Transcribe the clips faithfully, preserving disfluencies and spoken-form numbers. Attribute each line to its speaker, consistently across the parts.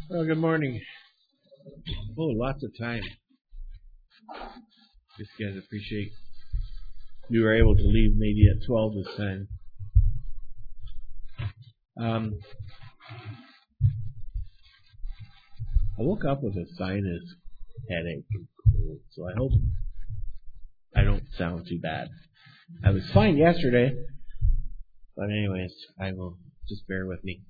Speaker 1: Well, good morning. Oh, lots of time. Just guys appreciate you were able to leave maybe at twelve this time. Um, I woke up with a sinus headache and cold, so I hope I don't sound too bad. I was fine yesterday, but anyways, I will just bear with me.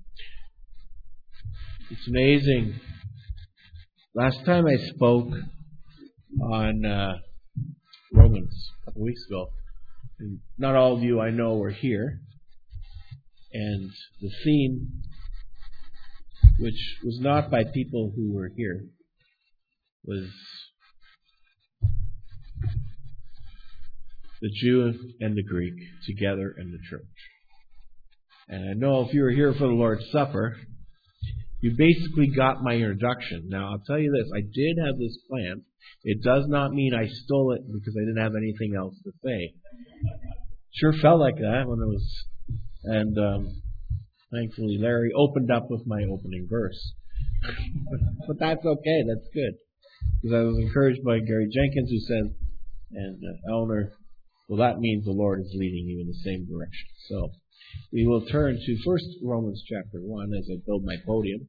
Speaker 1: It's amazing. Last time I spoke on uh, Romans a couple weeks ago, and not all of you I know were here, and the theme, which was not by people who were here, was the Jew and the Greek together in the church. And I know if you were here for the Lord's Supper, you basically got my introduction. Now, I'll tell you this. I did have this plan. It does not mean I stole it because I didn't have anything else to say. Sure felt like that when it was... And um, thankfully, Larry opened up with my opening verse. But that's okay. That's good. Because I was encouraged by Gary Jenkins, who said, and uh, Eleanor, well, that means the Lord is leading you in the same direction. So we will turn to first Romans chapter one as I build my podium.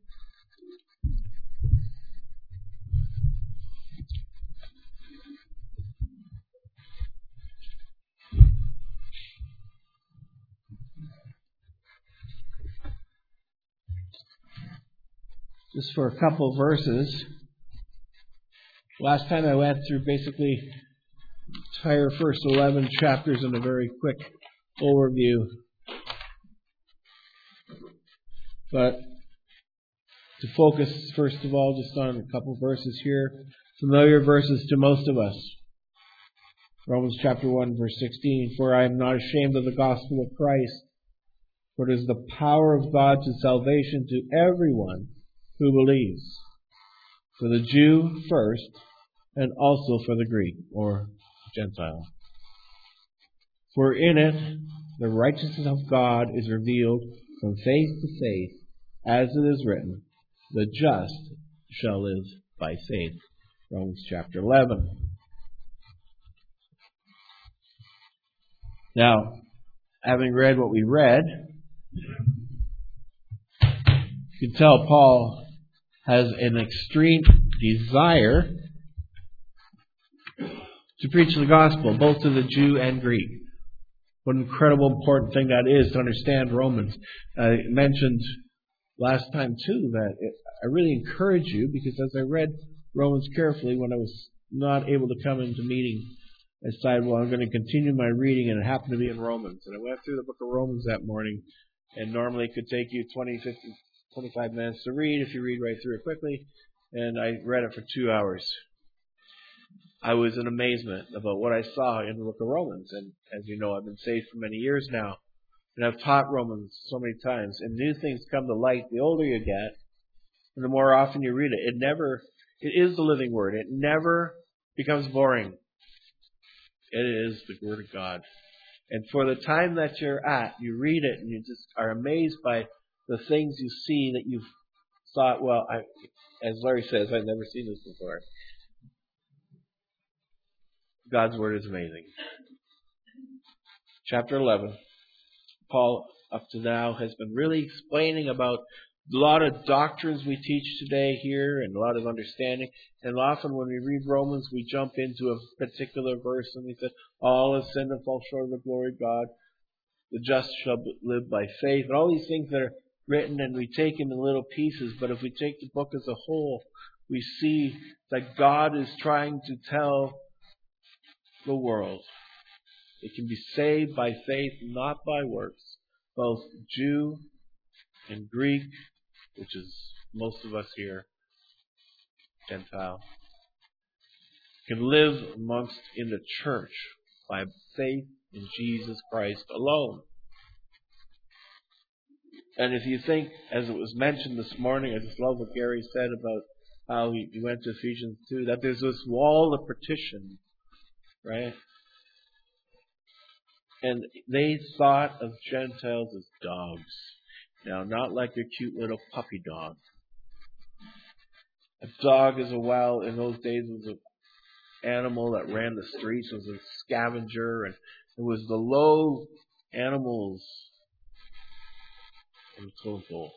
Speaker 1: Just for a couple verses. Last time I went through basically the entire first eleven chapters in a very quick overview. But to focus, first of all, just on a couple verses here. Familiar verses to most of us. Romans chapter one, verse sixteen. For I am not ashamed of the gospel of Christ, for it is the power of God to salvation to everyone who believes. For the Jew first, and also for the Greek, or Gentile. For in it, the righteousness of God is revealed from faith to faith, as it is written, the just shall live by faith. Romans chapter eleven. Now, having read what we read, you can tell Paul has an extreme desire to preach the gospel, both to the Jew and Greek. What an incredible important thing that is to understand Romans. I mentioned last time too that it, I really encourage you, because as I read Romans carefully when I was not able to come into meeting, I decided, well, I'm going to continue my reading, and it happened to be in Romans. And I went through the book of Romans that morning, and normally it could take you twenty, fifty, twenty-five minutes to read if you read right through it quickly, and I read it for two hours. I was in amazement about what I saw in the book of Romans. And as you know, I've been saved for many years now. And I've taught Romans so many times. And new things come to light the older you get. And the more often you read it. It never, it is the living word. It never becomes boring. It is the Word of God. And for the time that you're at, you read it and you just are amazed by the things you see that you've thought, well, I, as Larry says, I've never seen this before. God's Word is amazing. Chapter eleven. Paul, up to now, has been really explaining about a lot of doctrines we teach today here and a lot of understanding. And often when we read Romans, we jump into a particular verse and we say, all have sinned and fall short of the glory of God. The just shall live by faith. And all these things that are written, and we take them in little pieces. But if we take the book as a whole, we see that God is trying to tell the world it can be saved by faith, not by works. Both Jew and Greek, which is most of us here, Gentile, can live amongst in the church by faith in Jesus Christ alone. And if you think, as it was mentioned this morning, I just love what Gary said about how he, he went to Ephesians two, that there's this wall of partition, right? And they thought of Gentiles as dogs. Now, not like a cute little puppy dog, A dog as well in those days was an animal that ran the streets, was a scavenger, and it was the low animals in the totem pole.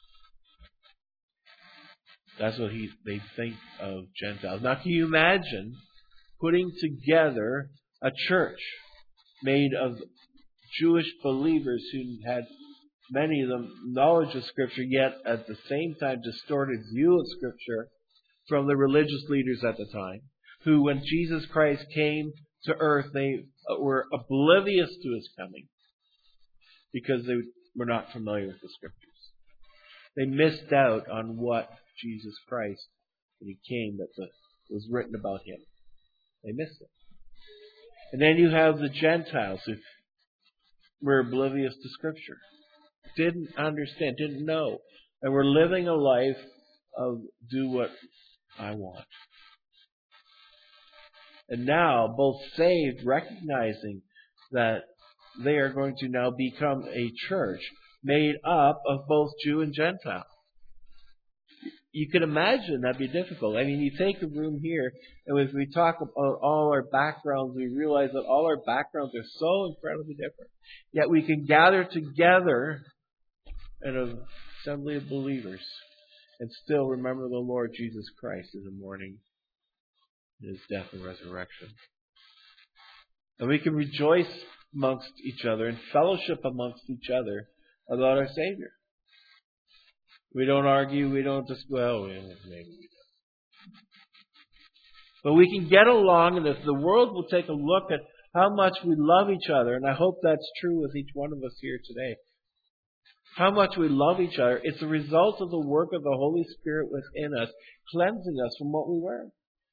Speaker 1: That's what he they think of Gentiles. Now, can you imagine putting together a church made of Jewish believers who had, many of them, knowledge of Scripture, yet at the same time distorted view of Scripture from the religious leaders at the time, who, when Jesus Christ came to earth, they were oblivious to His coming because they were not familiar with the Scriptures. They missed out on what Jesus Christ, when He came, that the, was written about Him. They missed it. And then you have the Gentiles who were oblivious to Scripture, didn't understand, didn't know, and were living a life of do what I want. And now, both saved, recognizing that they are going to now become a church made up of both Jew and Gentile. You can imagine that'd be difficult. I mean, you take a room here, and if we talk about all our backgrounds, we realize that all our backgrounds are so incredibly different. Yet we can gather together in an assembly of believers and still remember the Lord Jesus Christ in the morning, His death and resurrection. And we can rejoice amongst each other and fellowship amongst each other about our Savior. We don't argue, we don't just, well, maybe we don't. But we can get along, and if the world will take a look at how much we love each other, and I hope that's true with each one of us here today, how much we love each other, it's a result of the work of the Holy Spirit within us, cleansing us from what we were.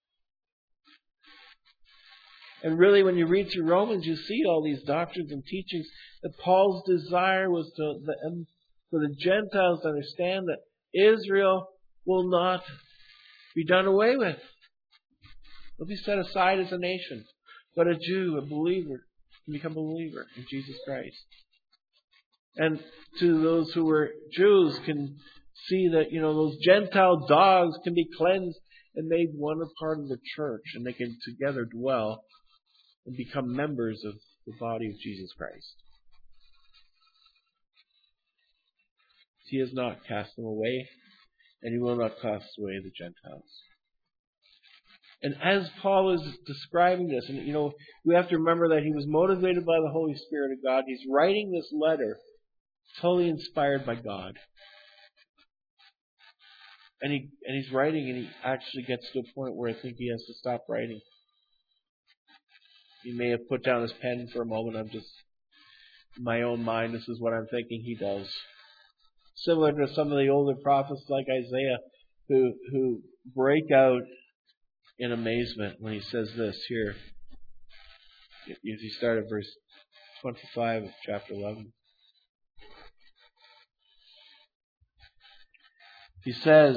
Speaker 1: And really, when you read through Romans, you see all these doctrines and teachings that Paul's desire was to, the, for the Gentiles to understand that Israel will not be done away with. They'll be set aside as a nation. But a Jew, a believer, can become a believer in Jesus Christ. And to those who were Jews can see that, you know, those Gentile dogs can be cleansed and made one part of the church, and they can together dwell and become members of the body of Jesus Christ. He has not cast them away, and He will not cast away the Gentiles. And as Paul is describing this, and you know, we have to remember that he was motivated by the Holy Spirit of God. He's writing this letter totally inspired by God. And he and he's writing, and he actually gets to a point where I think he has to stop writing. He may have put down his pen for a moment. I'm just, in my own mind, this is what I'm thinking he does. Similar to some of the older prophets like Isaiah, who who break out in amazement when he says this here. If you start at verse twenty-five of chapter eleven. He says,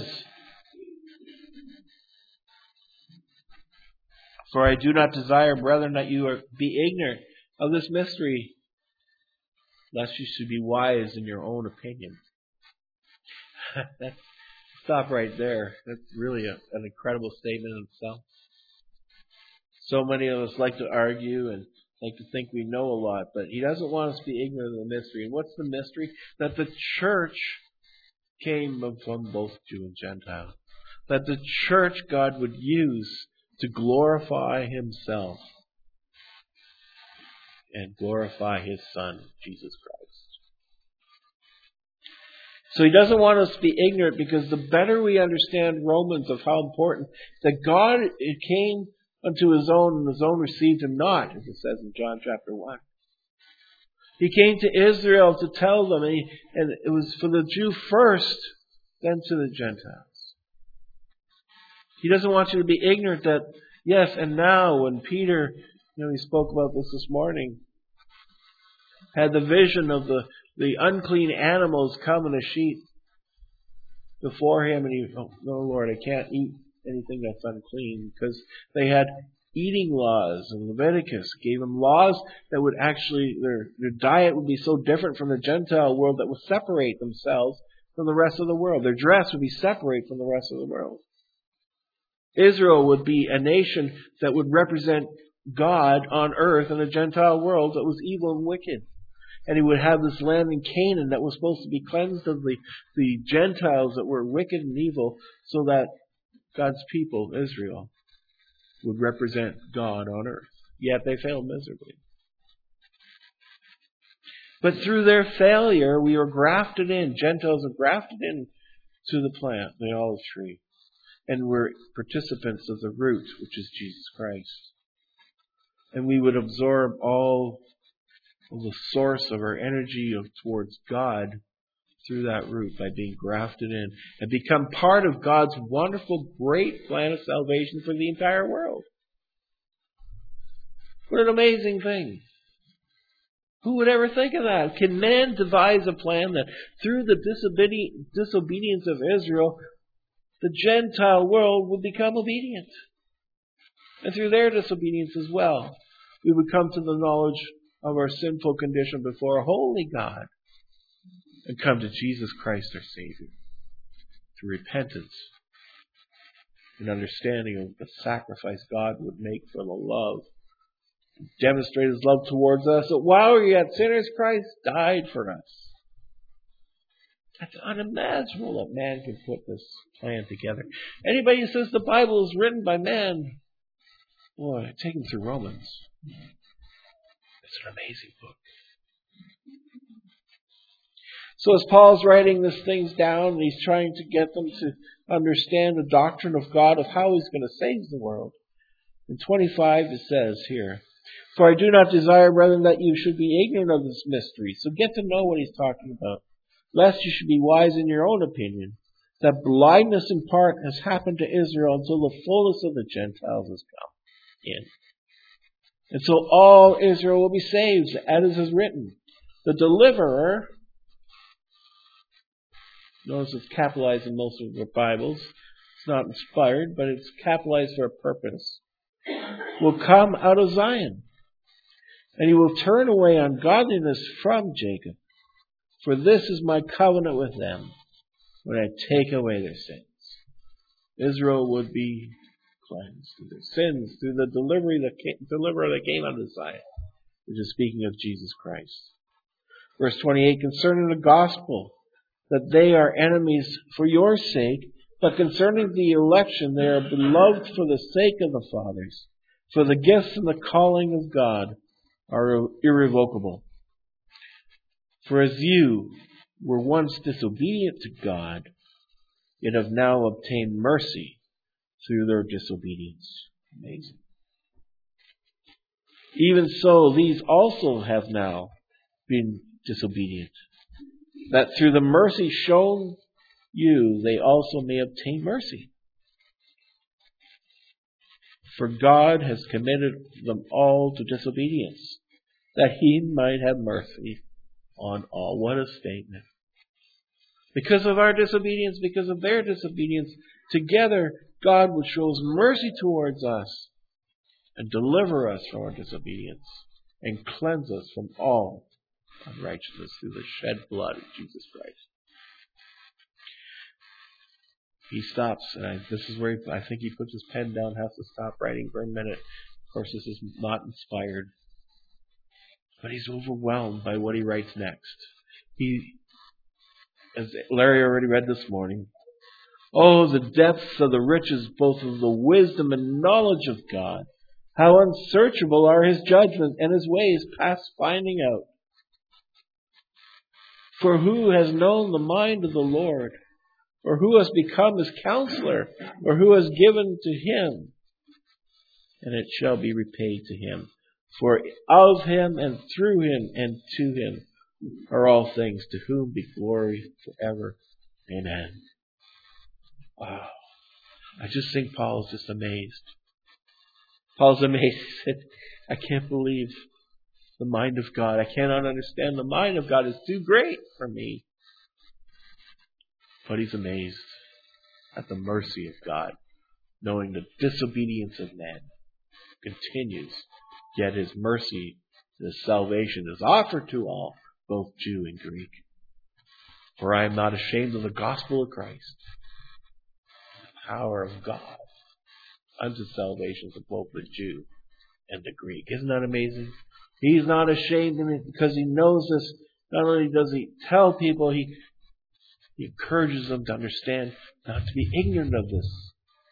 Speaker 1: "For I do not desire, brethren, that you are, be ignorant of this mystery, lest you should be wise in your own opinion." That's, stop right there. That's really a, an incredible statement in itself. So many of us like to argue and like to think we know a lot, but he doesn't want us to be ignorant of the mystery. And what's the mystery? That the church came from both Jew and Gentile. That the church God would use to glorify Himself and glorify His Son, Jesus Christ. So he doesn't want us to be ignorant, because the better we understand Romans of how important that God it came unto His own, and His own received Him not, as it says in John chapter one. He came to Israel to tell them, and, he, and it was for the Jew first, then to the Gentiles. He doesn't want you to be ignorant that, yes, and now when Peter, you know, he spoke about this this morning, had the vision of the, the unclean animals come in a sheet before him, and he, oh, no, Lord, I can't eat anything that's unclean, because they had eating laws, and Leviticus gave them laws that would actually, their, their diet would be so different from the Gentile world that would separate themselves from the rest of the world. Their dress would be separate from the rest of the world. Israel would be a nation that would represent God on earth in a Gentile world that was evil and wicked. And he would have this land in Canaan that was supposed to be cleansed of the, the Gentiles that were wicked and evil, so that God's people, Israel, would represent God on earth. Yet they failed miserably. But through their failure, we were grafted in. Gentiles are grafted in to the plant, the olive tree. And we're participants of the root, which is Jesus Christ. And we would absorb all of the source of our energy of, towards God through that root by being grafted in and become part of God's wonderful, great plan of salvation for the entire world. What an amazing thing. Who would ever think of that? Can man devise a plan that through the disobedi- disobedience of Israel, the Gentile world would become obedient? And through their disobedience as well, we would come to the knowledge of our sinful condition before a holy God and come to Jesus Christ our Savior through repentance and understanding of the sacrifice God would make for the love, demonstrate His love towards us, that while we were yet sinners, Christ died for us. That's unimaginable that man can put this plan together. Anybody who says the Bible is written by man, boy, take them through Romans. It's an amazing book. So as Paul's writing these things down, and he's trying to get them to understand the doctrine of God, of how He's going to save the world. In twenty-five it says here, "For I do not desire, brethren, that you should be ignorant of this mystery." So get to know what he's talking about. "Lest you should be wise in your own opinion, that blindness in part has happened to Israel until the fullness of the Gentiles has come in. And so all Israel will be saved, as is written. The deliverer," notice it's capitalized in most of the Bibles. It's not inspired, but it's capitalized for a purpose. "Will come out of Zion, and He will turn away ungodliness from Jacob. For this is my covenant with them, when I take away their sins." Israel would be cleansed through their sins, through the delivery that came, deliverer that came out of Zion, which is speaking of Jesus Christ. Verse twenty-eight, "Concerning the gospel, that they are enemies for your sake, but concerning the election, they are beloved for the sake of the fathers. For the gifts and the calling of God are irrevocable. For as you were once disobedient to God, yet have now obtained mercy through their disobedience." Amazing. "Even so, these also have now been disobedient, that through the mercy shown you, they also may obtain mercy. For God has committed them all to disobedience, that He might have mercy on all." What a statement. Because of our disobedience, because of their disobedience, together God would show His mercy towards us and deliver us from our disobedience and cleanse us from all unrighteousness through the shed blood of Jesus Christ. He stops, and I, this is where he, I think he puts his pen down, has to stop writing for a minute. Of course, this is not inspired. But he's overwhelmed by what he writes next. He, as Larry already read this morning, "Oh, the depths of the riches, both of the wisdom and knowledge of God. How unsearchable are His judgments and His ways past finding out. For who has known the mind of the Lord? Or who has become His counselor? Or who has given to Him? And it shall be repaid to Him. For of Him and through Him and to Him are all things, to whom be glory forever. Amen." Wow. I just think Paul is just amazed. Paul's amazed. He said, "I can't believe the mind of God. I cannot understand the mind of God. It's too great for me." But he's amazed at the mercy of God, knowing the disobedience of man continues, yet His mercy, His salvation is offered to all, both Jew and Greek. "For I am not ashamed of the gospel of Christ, the power of God unto salvation to both the Jew and the Greek. Isn't that amazing? He's not ashamed of it because he knows this. Not only does he tell people, he, he encourages them to understand, not to be ignorant of this.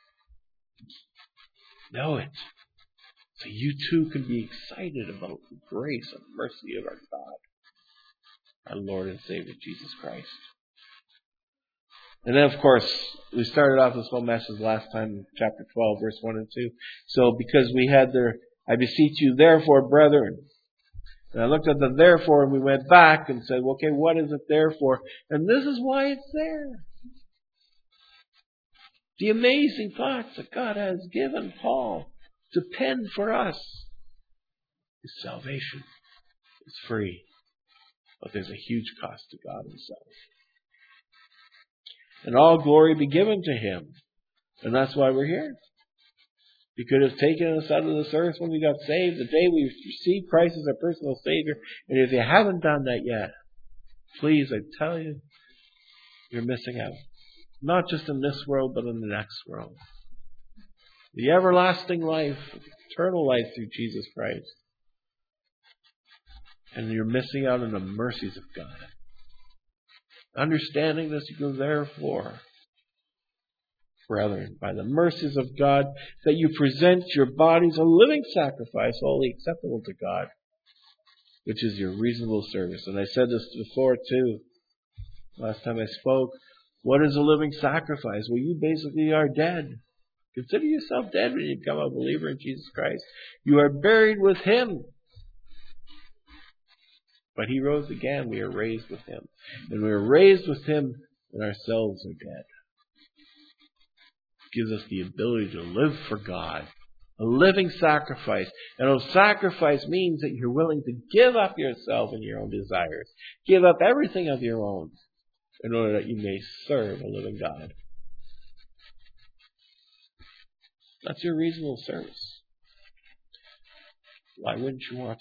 Speaker 1: Know it. So you too can be excited about the grace and mercy of our God, our Lord and Savior Jesus Christ. And then, of course, we started off this whole message last time in chapter twelve, verse one and two. So because we had there, I beseech you, therefore, brethren. And I looked at the therefore and we went back and said, okay, what is it there for? And this is why it's there. The amazing thoughts that God has given Paul to pen for us. His salvation is free, but there's a huge cost to God Himself. And all glory be given to Him. And that's why we're here. He could have taken us out of this earth when we got saved, the day we received Christ as our personal Savior. And if you haven't done that yet, please, I tell you, you're missing out. Not just in this world, but in the next world. The everlasting life, eternal life through Jesus Christ. And you're missing out on the mercies of God. Understanding this, you go, therefore, brethren, by the mercies of God, that you present your bodies a living sacrifice, wholly acceptable to God, which is your reasonable service. And I said this before too, last time I spoke. What is a living sacrifice? Well, you basically are dead. Consider yourself dead when you become a believer in Jesus Christ. You are buried with Him. But He rose again. We are raised with Him. And we are raised with Him, and ourselves are dead. It gives us the ability to live for God. A living sacrifice. And a sacrifice means that you're willing to give up yourself and your own desires. Give up everything of your own in order that you may serve a living God. That's your reasonable service. Why wouldn't you want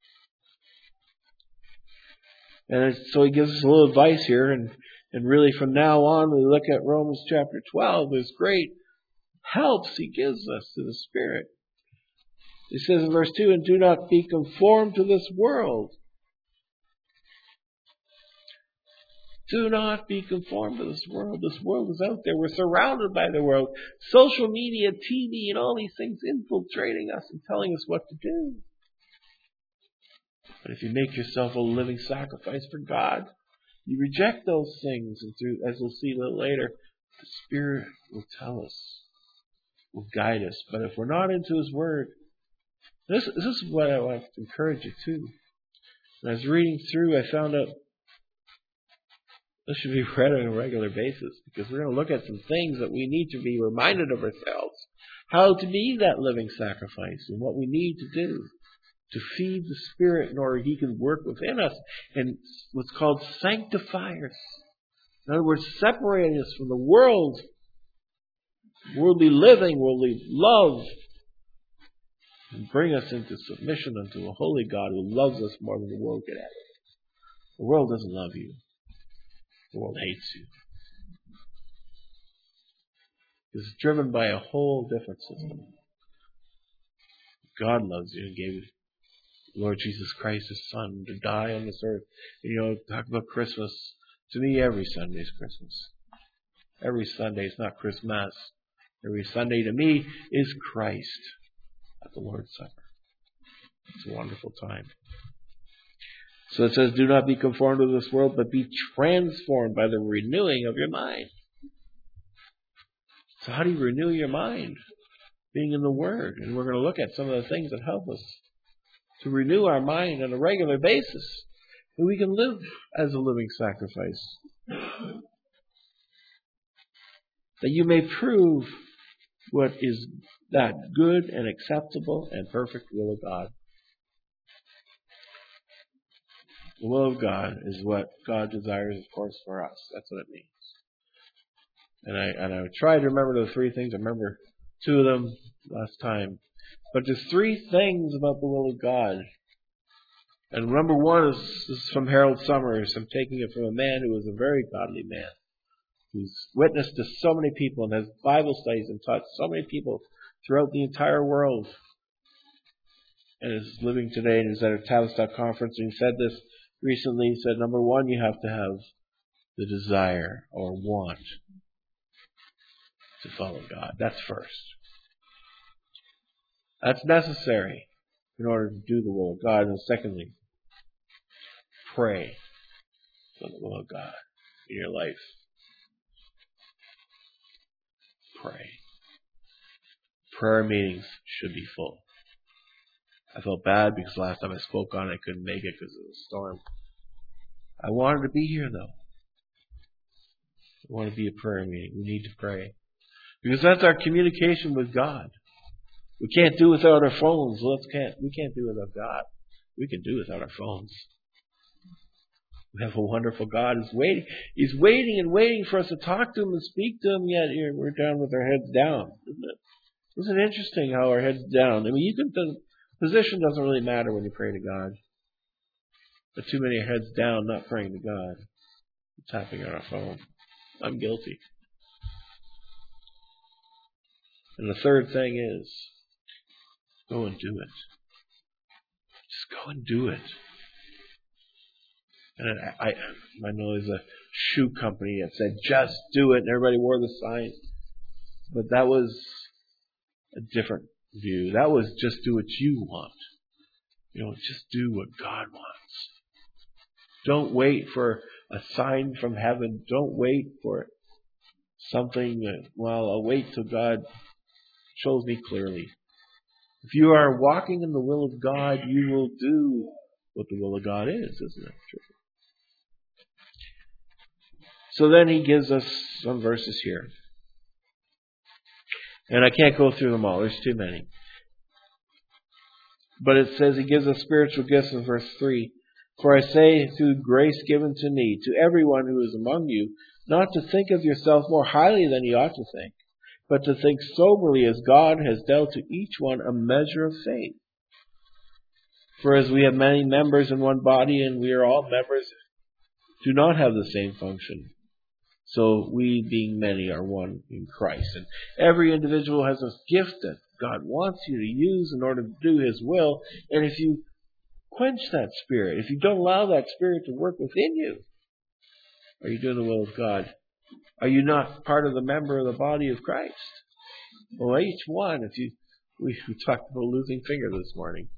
Speaker 1: to? And so he gives us a little advice here, and, and really from now on, we look at Romans chapter twelve, there's great helps he gives us to the Spirit. He says in verse two, and do not be conformed to this world. Do not be conformed to this world. This world is out there. We're surrounded by the world. Social media, T V, and all these things infiltrating us and telling us what to do. But if you make yourself a living sacrifice for God, you reject those things. And through, as we'll see a little later, the Spirit will tell us, will guide us. But if we're not into His Word, this, this is what I want to encourage you to. When I was reading through, I found out this should be read on a regular basis, because we're going to look at some things that we need to be reminded of ourselves. How to be that living sacrifice and what we need to do to feed the Spirit in order He can work within us and what's called sanctify us. In other words, separating us from the world, worldly living, worldly love, and bring us into submission unto a holy God who loves us more than the world could ever. The world doesn't love you. The world hates you. It's driven by a whole different system. God loves you and gave Lord Jesus Christ, His Son, to die on this earth. You know, talk about Christmas. To me, every Sunday is Christmas. Every Sunday is not Christmas. Every Sunday to me is Christ at the Lord's Supper. It's a wonderful time. So it says, do not be conformed to this world, but be transformed by the renewing of your mind. So how do you renew your mind? Being in the Word. And we're going to look at some of the things that help us to renew our mind on a regular basis. And we can live as a living sacrifice. That you may prove what is that good and acceptable and perfect will of God. The will of God is what God desires, of course, for us. That's what it means. And I and I tried to remember the three things. I remember two of them last time. But there's three things about the will of God. And number one is, is from Harold Summers. I'm taking it from a man who was a very godly man, who's witnessed to so many people and has Bible studies and taught so many people throughout the entire world and is living today and is at a Tavistock conference. And he said this recently. He said, number one, you have to have the desire or want to follow God. That's first. That's necessary in order to do the will of God. And secondly, pray for the will of God in your life. Pray. Prayer meetings should be full. I felt bad because last time I spoke on it, I couldn't make it because of the storm. I wanted to be here though. I want to be a prayer meeting. We need to pray. Because that's our communication with God. We can't do without our phones. Let's can't, we can't do without God. We can do without our phones. We have a wonderful God who's waiting. He's waiting and waiting for us to talk to Him and speak to Him, yet here we're down with our heads down. Isn't it? Isn't it interesting how our heads down? I mean, you can, the position doesn't really matter when you pray to God. But too many are heads down, not praying to God. Tapping on our phone. I'm guilty. And the third thing is, go and do it. Just go and do it. And I, I, I know there's a shoe company that said, just do it, and everybody wore the sign. But that was a different view. That was just do what you want. You know, just do what God wants. Don't wait for a sign from heaven. Don't wait for something that, well, I'll wait till God shows me clearly. If you are walking in the will of God, you will do what the will of God is, isn't it? So then he gives us some verses here. And I can't go through them all. There's too many. But it says he gives us spiritual gifts in verse three. For I say, through grace given to me, to everyone who is among you, not to think of yourself more highly than you ought to think, but to think soberly as God has dealt to each one a measure of faith. For as we have many members in one body, and we are all members, do not have the same function. So we, being many, are one in Christ. And every individual has a gift that God wants you to use in order to do His will. And if you quench that spirit, if you don't allow that spirit to work within you, are you doing the will of God? Are you not part of the member of the body of Christ? Well, each one, if you, we, we talked about losing finger this morning.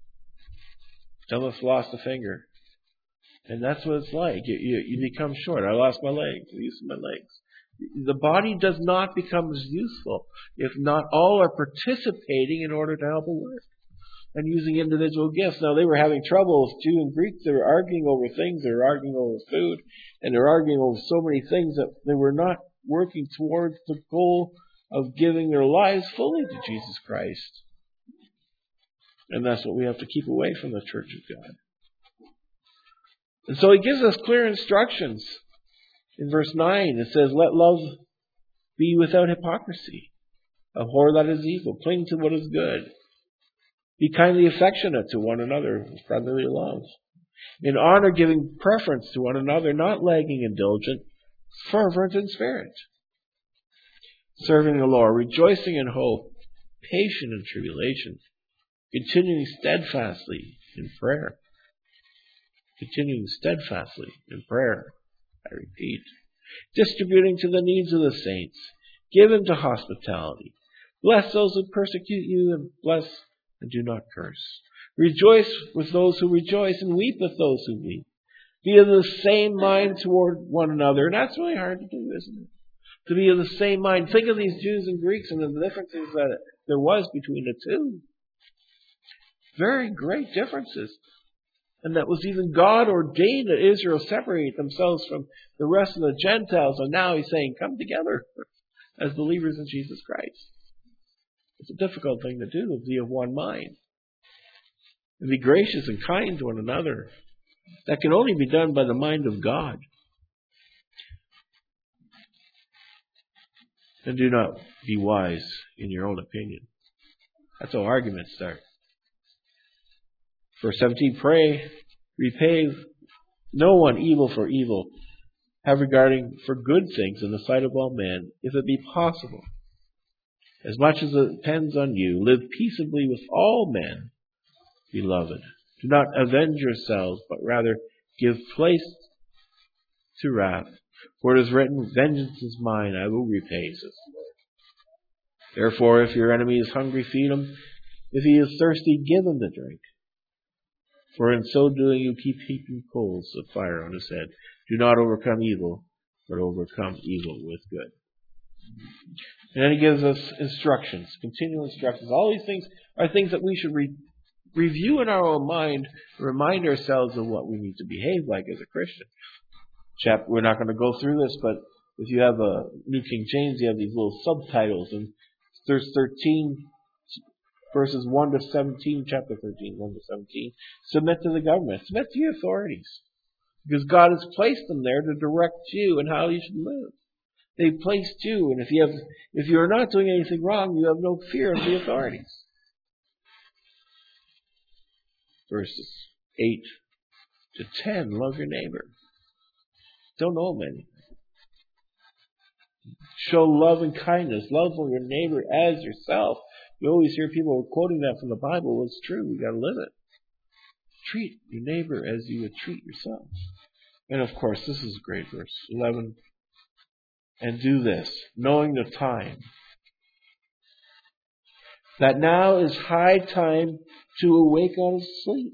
Speaker 1: Some of us lost a finger. And that's what it's like. You, you, you become short. I lost my legs, the use of my legs. The body does not become as useful if not all are participating in order to help it work and using individual gifts. Now, they were having trouble with Jew and Greek. They were arguing over things. They were arguing over food. And they were arguing over so many things that they were not working towards the goal of giving their lives fully to Jesus Christ. And that's what we have to keep away from the Church of God. And so he gives us clear instructions. In verse nine, it says, let love be without hypocrisy. Abhor that is evil. Cling to what is good. Be kindly affectionate to one another with brotherly love. In honor, giving preference to one another, not lagging indulgent, fervent in spirit. Serving the Lord, rejoicing in hope, patient in tribulation, continuing steadfastly in prayer. Continuing steadfastly in prayer. I repeat. Distributing to the needs of the saints. Given to hospitality. Bless those who persecute you, and bless and do not curse. Rejoice with those who rejoice, and weep with those who weep. Be of the same mind toward one another. And that's really hard to do, isn't it? To be of the same mind. Think of these Jews and Greeks and the differences that there was between the two. Very great differences. And that was even God ordained that Israel separate themselves from the rest of the Gentiles. And now he's saying, come together as believers in Jesus Christ. It's a difficult thing to do, to be of one mind. And be gracious and kind to one another. That can only be done by the mind of God. And do not be wise in your own opinion. That's how arguments start. Verse seventeen, pray, repay no one evil for evil. Have regarding for good things in the sight of all men, if it be possible. As much as it depends on you, live peaceably with all men, beloved. Do not avenge yourselves, but rather give place to wrath. For it is written, vengeance is mine, I will repay, says the Lord. Therefore, if your enemy is hungry, feed him. If he is thirsty, give him to drink. For in so doing you keep heaping coals of fire on his head. Do not overcome evil, but overcome evil with good. And then he gives us instructions, continual instructions. All these things are things that we should re- review in our own mind, remind ourselves of what we need to behave like as a Christian. Chap, we're not going to go through this, but if you have a New King James, you have these little subtitles, and there's thirteen verses one to seventeen, chapter thirteen, one to seventeen. Submit to the government, submit to your authorities, because God has placed them there to direct you and how you should live. They've placed you, and if you have, if you are not doing anything wrong, you have no fear of the authorities. Verses eight to ten, love your neighbor. Don't owe him anything. Show love and kindness. Love for your neighbor as yourself. You always hear people quoting that from the Bible. Well, it's true. We got to live it. Treat your neighbor as you would treat yourself. And of course, this is a great verse eleven. And do this, knowing the time, that now is high time to awake out of sleep.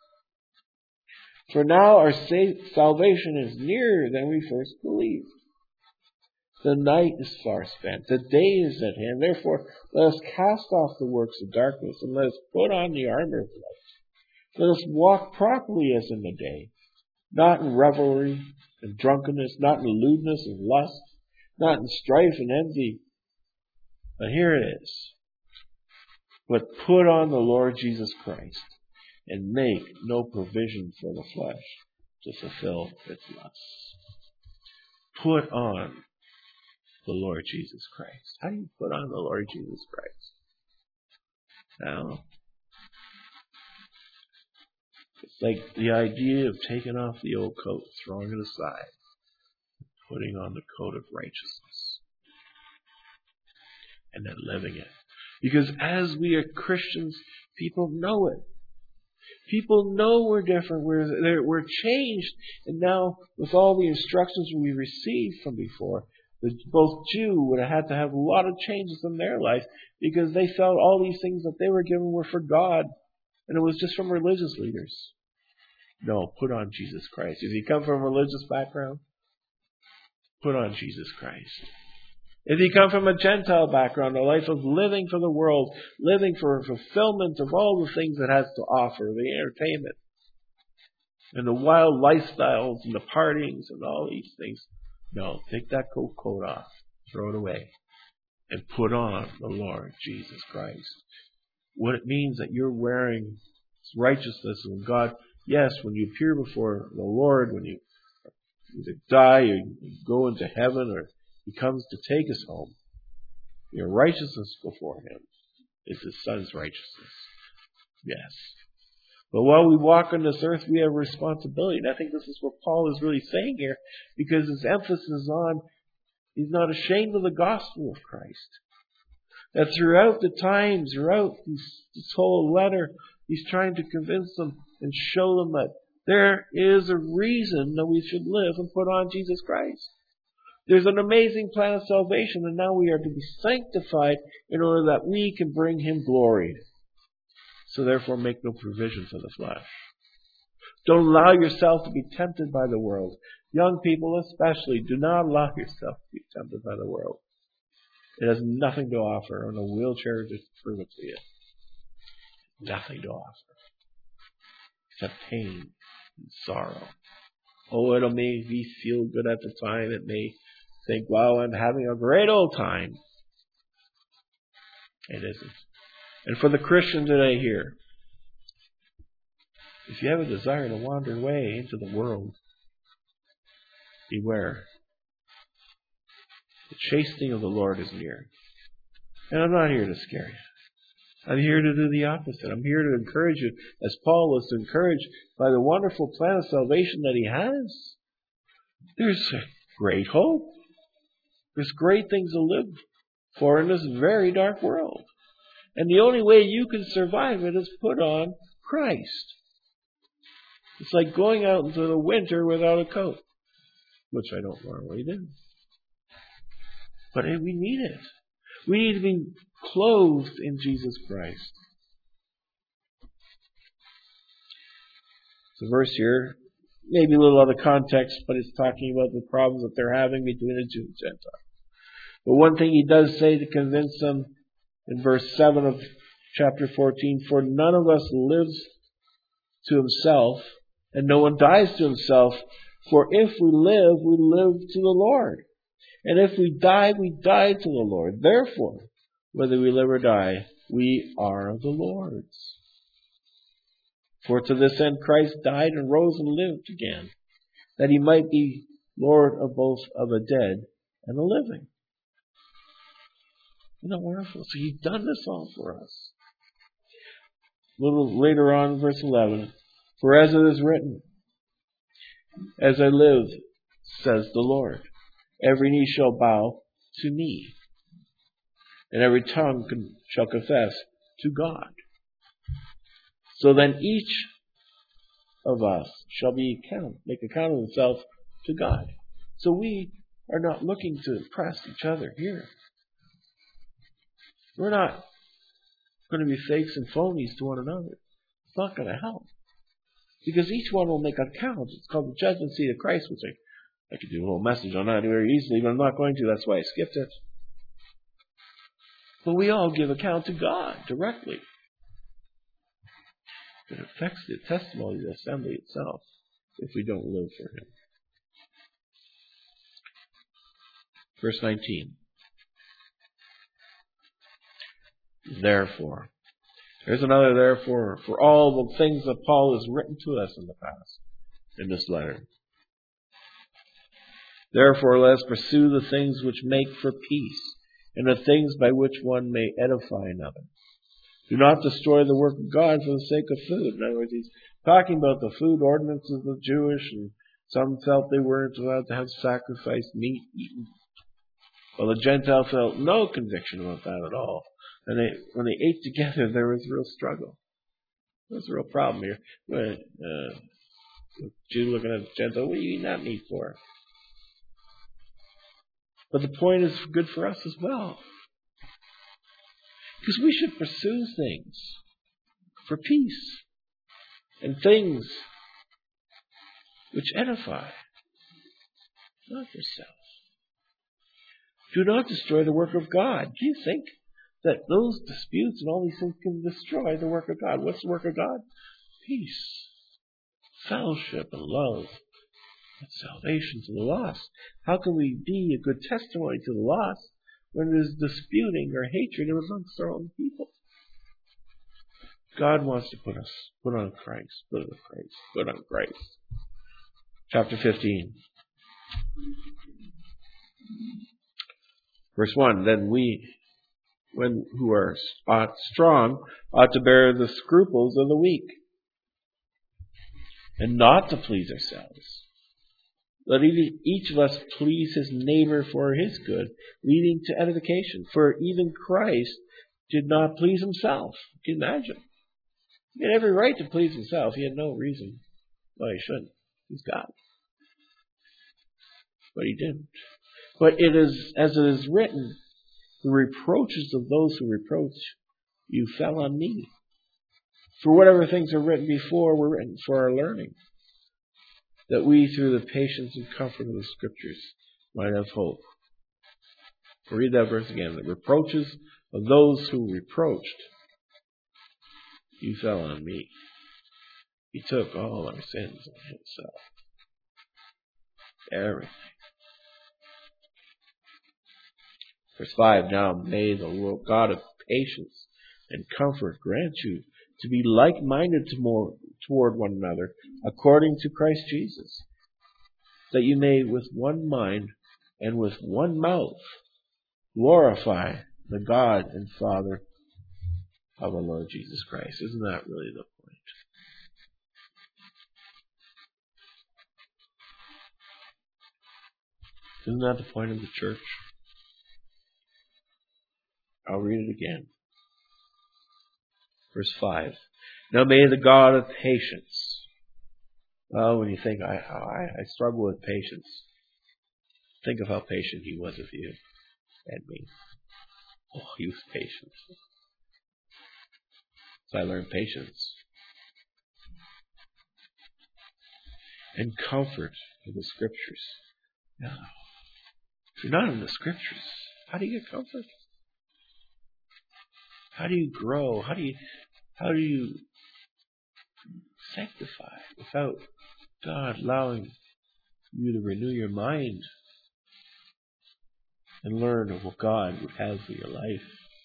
Speaker 1: For now our salvation is nearer than we first believed. The night is far spent, the day is at hand. Therefore, let us cast off the works of darkness, and let us put on the armor of light. Let us walk properly as in the day, not in revelry and drunkenness, not in lewdness and lust, not in strife and envy. But here it is. But put on the Lord Jesus Christ, and make no provision for the flesh to fulfill its lusts. Put on the Lord Jesus Christ. How do you put on the Lord Jesus Christ? Now, it's like the idea of taking off the old coat, throwing it aside, putting on the coat of righteousness, and then living it. Because as we are Christians, people know it. People know we're different. We're, we're changed. And now, with all the instructions we received from before, the, both Jew would have had to have a lot of changes in their life because they felt all these things that they were given were for God. And it was just from religious leaders. No, put on Jesus Christ. If you come from a religious background, put on Jesus Christ. If you come from a Gentile background, a life of living for the world, living for fulfillment of all the things it has to offer, the entertainment, and the wild lifestyles, and the partings, and all these things, no, take that coat coat off, throw it away, and put on the Lord Jesus Christ. What it means that you're wearing righteousness of God. Yes, when you appear before the Lord, when you either die or you go into heaven or He comes to take us home, your righteousness before Him is His Son's righteousness. Yes. But while we walk on this earth, we have a responsibility. And I think this is what Paul is really saying here, because his emphasis is on he's not ashamed of the gospel of Christ. That throughout the times, throughout this, this whole letter, he's trying to convince them and show them that there is a reason that we should live and put on Jesus Christ. There's an amazing plan of salvation, and now we are to be sanctified in order that we can bring Him glory. So therefore make no provision for the flesh. Don't allow yourself to be tempted by the world. Young people especially, do not allow yourself to be tempted by the world. It has nothing to offer, and a wheelchair just prove it to you. Nothing to offer. Except pain and sorrow. Oh, it'll make me feel good at the time. It may think, wow, I'm having a great old time. It isn't. And for the Christian today here, if you have a desire to wander away into the world, beware. The chastening of the Lord is near. And I'm not here to scare you. I'm here to do the opposite. I'm here to encourage you, as Paul was encouraged by the wonderful plan of salvation that he has. There's great hope. There's great things to live for in this very dark world. And the only way you can survive it is put on Christ. It's like going out into the winter without a coat, which I don't normally do. But we need it. We need to be clothed in Jesus Christ. The verse here, maybe a little out of context, but it's talking about the problems that they're having between the Jew and Gentile. But one thing he does say to convince them in verse seven of chapter fourteen, for none of us lives to himself, and no one dies to himself. For if we live, we live to the Lord. And if we die, we die to the Lord. Therefore, whether we live or die, we are the Lord's. For to this end Christ died and rose and lived again, that he might be Lord of both of the dead and the living. Isn't that wonderful? So he's done this all for us. A little later on, verse eleven. For as it is written, as I live, says the Lord, every knee shall bow to me, and every tongue can, shall confess to God. So then each of us shall be account, make account of himself to God. So we are not looking to impress each other here. We're not going to be fakes and phonies to one another. It's not going to help. Because each one will make account. It's called the judgment seat of Christ, which I, I could do a whole message on that very easily, but I'm not going to. That's why I skipped it. But we all give account to God directly. It affects the testimony of the assembly itself if we don't live for Him. Verse nineteen. Therefore. There's another therefore for all the things that Paul has written to us in the past in this letter. Therefore let us pursue the things which make for peace, and the things by which one may edify another. Do not destroy the work of God for the sake of food. In other words, he's talking about the food ordinances of the Jewish, and some felt they weren't allowed to have sacrificed meat eaten. Well, the Gentile felt no conviction about that at all. And they, when they ate together, there was real struggle. There was a real problem here. When, uh, the Jew looking at the Gentile, what are you eating that meat for? But the point is good for us as well. Because we should pursue things for peace and things which edify, not yourself. Do not destroy the work of God. Do you think that those disputes and all these things can destroy the work of God? What's the work of God? Peace, fellowship, and love, and salvation to the lost. How can we be a good testimony to the lost when there's disputing or hatred amongst our own people? God wants to put us, put on Christ, put on Christ, put on Christ. Chapter fifteen. Verse one, then we, when who are strong, ought to bear the scruples of the weak, and not to please ourselves. Let each of us please his neighbor for his good, leading to edification. For even Christ did not please himself. Can you imagine? He had every right to please himself. He had no reason why he shouldn't. He's God. But he didn't. But it is, as it is written, the reproaches of those who reproach you fell on me. For whatever things are written before were written for our learning, that we, through the patience and comfort of the Scriptures, might have hope. We'll read that verse again. The reproaches of those who reproached you fell on me. He took all our sins on himself. Everything. Verse five, now may the God of patience and comfort grant you to be like-minded to more, toward one another, according to Christ Jesus, that you may with one mind and with one mouth glorify the God and Father of our Lord Jesus Christ. Isn't that really the point? Isn't that the point of the church? I'll read it again. Verse five. Now may the God of patience. Well, when you think, I, I, I struggle with patience, think of how patient He was with you and me. Oh, He was patient. So I learned patience. And comfort in the Scriptures. Now, if you're not in the Scriptures, how do you get comfort? How do you grow? How do you how do you sanctify without God allowing you to renew your mind and learn of what God would have for your life?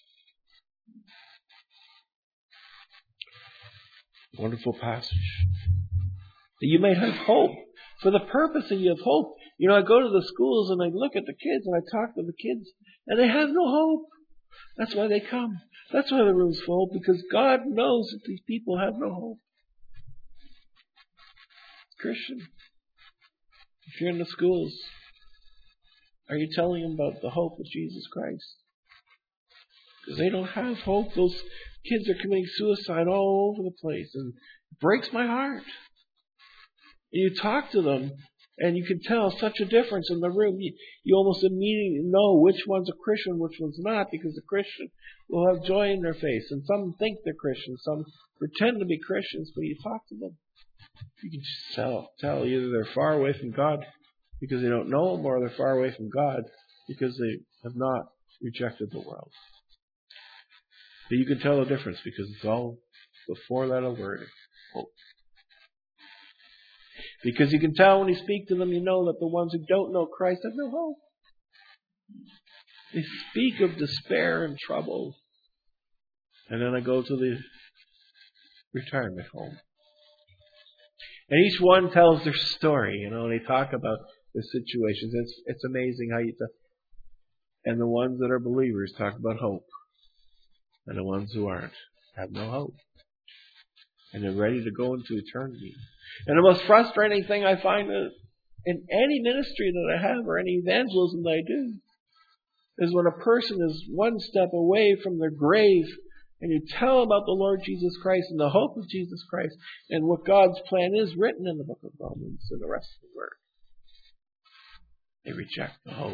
Speaker 1: Wonderful passage. That you may have hope. For the purpose that you have hope. You know, I go to the schools and I look at the kids and I talk to the kids and they have no hope. That's why they come. That's why the room's full, because God knows that these people have no hope. Christian, if you're in the schools, are you telling them about the hope of Jesus Christ? Because they don't have hope. Those kids are committing suicide all over the place, and it breaks my heart. And you talk to them, and you can tell such a difference in the room. You, you almost immediately know which one's a Christian, which one's not, because the Christian will have joy in their face. And some think they're Christians, some pretend to be Christians, but you talk to them, you can just tell, tell either they're far away from God because they don't know Him, or they're far away from God because they have not rejected the world. But you can tell the difference because it's all the four-letter word, hope. Because you can tell when you speak to them, you know that the ones who don't know Christ have no hope. They speak of despair and trouble. And then I go to the retirement home. And each one tells their story, you know, and they talk about the situations. It's it's amazing how you talk. And the ones that are believers talk about hope. And the ones who aren't have no hope. And they're ready to go into eternity. And the most frustrating thing I find in any ministry that I have or any evangelism that I do is when a person is one step away from their grave and you tell about the Lord Jesus Christ and the hope of Jesus Christ and what God's plan is written in the book of Romans and the rest of the Word. They reject the hope.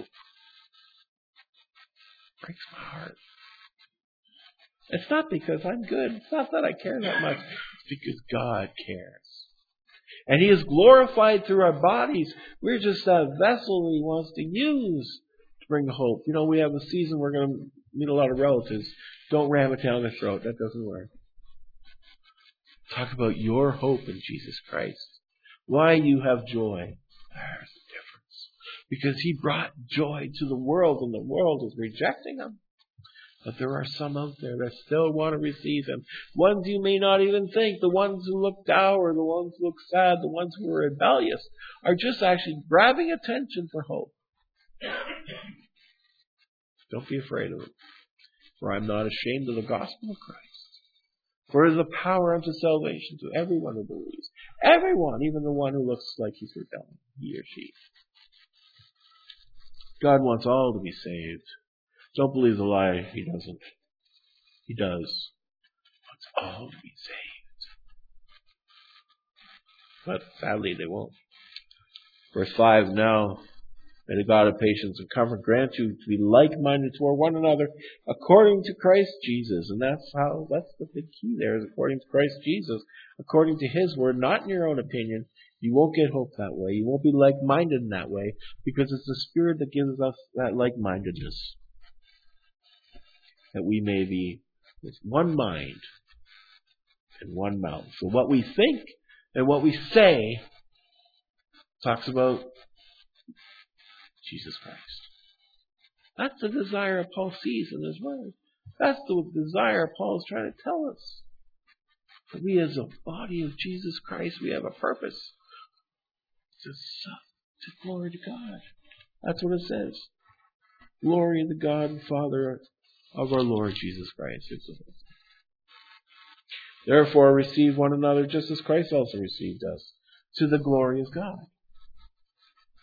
Speaker 1: It breaks my heart. It's not because I'm good. It's not that I care that much. It's because God cares. And He is glorified through our bodies. We're just a vessel He wants to use to bring hope. You know, we have a season we're going to meet a lot of relatives. Don't ram it down their throat. That doesn't work. Talk about your hope in Jesus Christ. Why you have joy. There's a difference. Because He brought joy to the world, and the world is rejecting Him. But there are some out there that still want to receive Him. Ones you may not even think. The ones who look dour, the ones who look sad, the ones who are rebellious are just actually grabbing attention for hope. Don't be afraid of them. For I am not ashamed of the gospel of Christ. For it is a power unto salvation to everyone who believes. Everyone, even the one who looks like he's rebelling, he or she. God wants all to be saved. Don't believe the lie. He doesn't. He does. He wants all to be saved. But sadly, they won't. Verse five, now may the God of patience and comfort grant you to be like-minded toward one another according to Christ Jesus. And that's how, that's the big key there, is according to Christ Jesus, according to His word, not in your own opinion. You won't get hope that way. You won't be like-minded in that way, because it's the Spirit that gives us that like-mindedness. That we may be with one mind and one mouth. So what we think and what we say talks about Jesus Christ. That's the desire Paul sees in his word. That's the desire Paul is trying to tell us. That we as a body of Jesus Christ, we have a purpose. To, to glory to God. That's what it says. Glory to God and Father of our Lord Jesus Christ. Therefore receive one another just as Christ also received us, to the glory of God.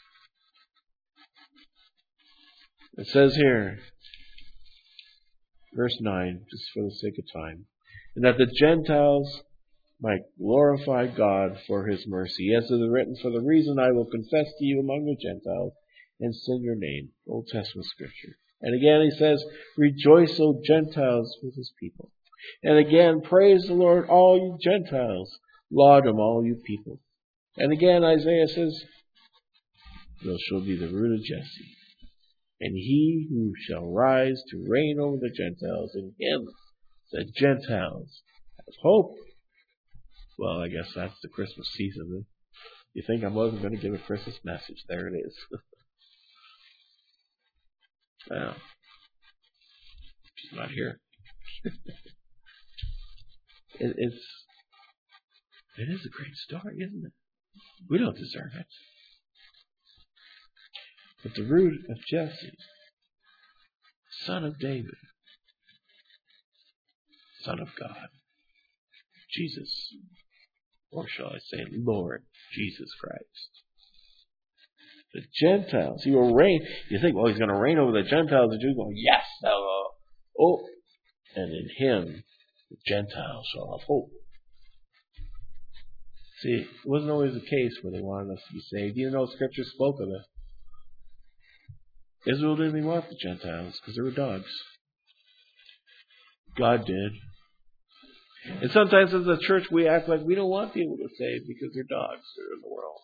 Speaker 1: It says here, Verse nine, just for the sake of time. And that the Gentiles might glorify God for His mercy. As it is written, for the reason I will confess to you among the Gentiles and sing your name. Old Testament scripture. And again he says, rejoice, O Gentiles, with His people. And again, praise the Lord, all you Gentiles. Laud Him, all you people. And again, Isaiah says, there shall be the root of Jesse. And he who shall rise to reign over the Gentiles, in Him the Gentiles have hope. Well, I guess that's the Christmas season. You think I wasn't going to give a Christmas message? There it is. Well, she's not here. it, it's it is a great story, isn't it? We don't deserve it. But the root of Jesse, son of David, son of God, Jesus, or shall I say Lord Jesus Christ. The Gentiles, He will reign. You think, well, He's going to reign over the Gentiles. The Jews go, yes, hello. Oh, and in Him, the Gentiles shall have hope. See, it wasn't always the case where they wanted us to be saved. Even though Scripture spoke of it. Israel didn't even want the Gentiles because they were dogs. God did. And sometimes as a church we act like we don't want people to save because they're dogs. They're in the world.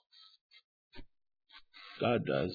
Speaker 1: God does.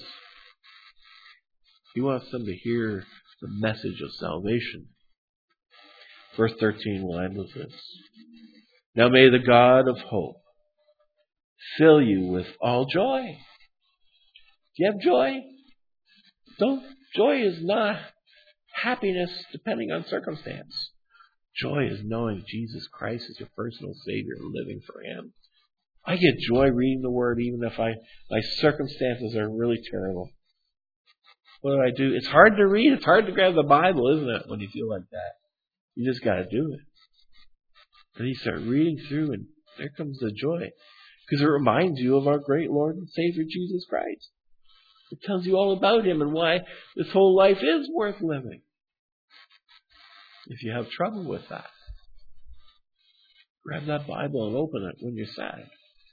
Speaker 1: He wants them to hear the message of salvation. Verse thirteen will end with this. Now may the God of hope fill you with all joy. Do you have joy? Don't. Joy is not happiness depending on circumstance. Joy is knowing Jesus Christ is your personal Savior, living for Him. I get joy reading the Word even if I my circumstances are really terrible. What do I do? It's hard to read. It's hard to grab the Bible, isn't it, when you feel like that? You just got to do it. And you start reading through and there comes the joy. Because it reminds you of our great Lord and Savior, Jesus Christ. It tells you all about Him and why this whole life is worth living. If you have trouble with that, grab that Bible and open it when you're sad.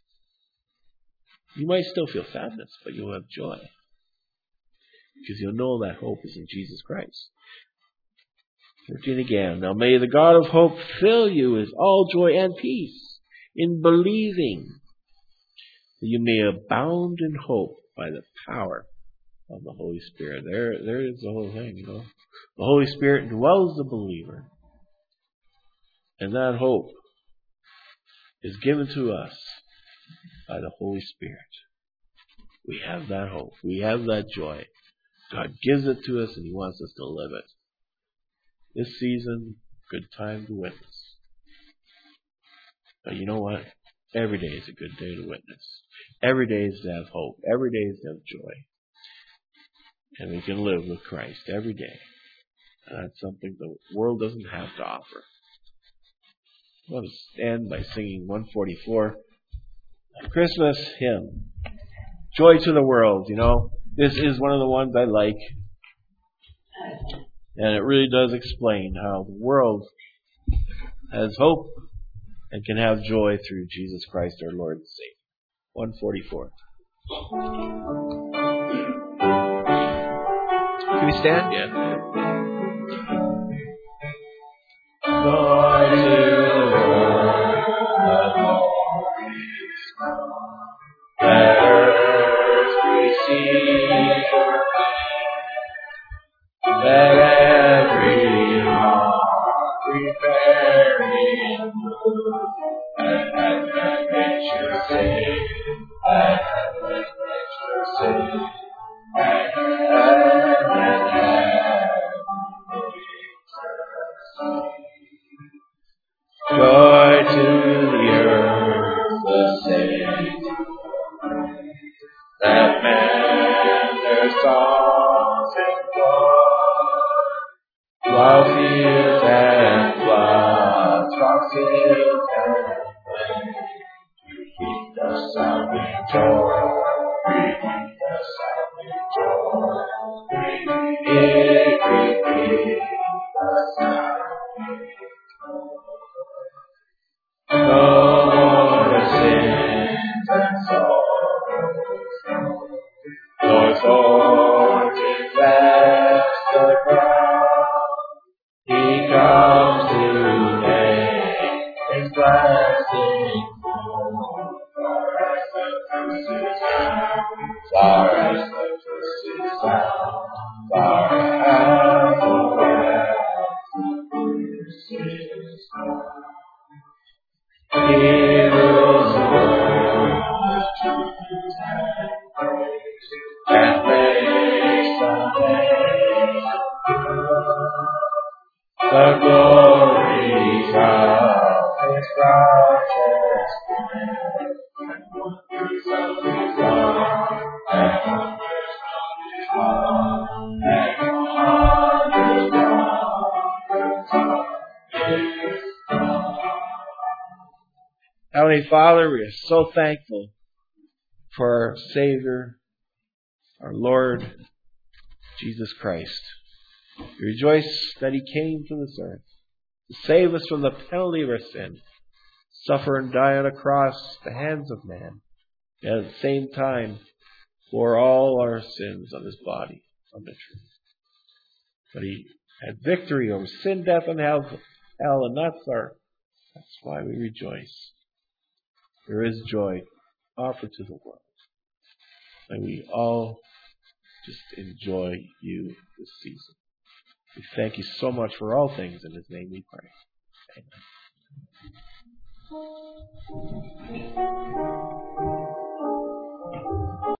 Speaker 1: You might still feel sadness, but you'll have joy. Because you'll know that hope is in Jesus Christ. thirteen again. Now may the God of hope fill you with all joy and peace in believing, that you may abound in hope by the power of the Holy Spirit. There, there is the whole thing, you know. The Holy Spirit dwells the believer. And that hope is given to us by the Holy Spirit. We have that hope. We have that joy. God gives it to us and He wants us to live it. This season, good time to witness. But you know what? Every day is a good day to witness. Every day is to have hope. Every day is to have joy. And we can live with Christ every day. And that's something the world doesn't have to offer. I want to end by singing one forty-four, a Christmas hymn. Joy to the world, you know. This is one of the ones I like. And it really does explain how the world has hope and can have joy through Jesus Christ our Lord and Savior. one forty-four. Can we stand? Yeah. Joy to the world, the Lord is come. Let earth receive her King. Let every heart prepare in mood. Let heaven nature sing. Let heaven nature sing. Let heaven nature sing. Joy to the earth, the saints praise. Let men their songs employ, while fields and floods, rocks, hills, and plains, repeat the sounding joy, repeat the sounding joy, repeat, repeat the sounding joy. Lord refresh the ground. He comes to make His blessing full. Far as the truth is found, far as the truth is found, far as the truth is found. Here is the word with truth and praise, and makes the nation good. The glories of His righteousness, and wonders of His love, and wonders of His love, and wonders of His love. Heavenly Father, we are so thankful for our Savior, our Lord, Jesus Christ. We rejoice that He came to this earth to save us from the penalty of our sin, suffer and die on a cross at the hands of man, and at the same time bore all our sins on His body on the tree. But He had victory over sin, death, and hell, hell and that's our that's why we rejoice. There is joy offered to the world. May we all just enjoy You this season. We thank You so much for all things. In His name we pray. Amen.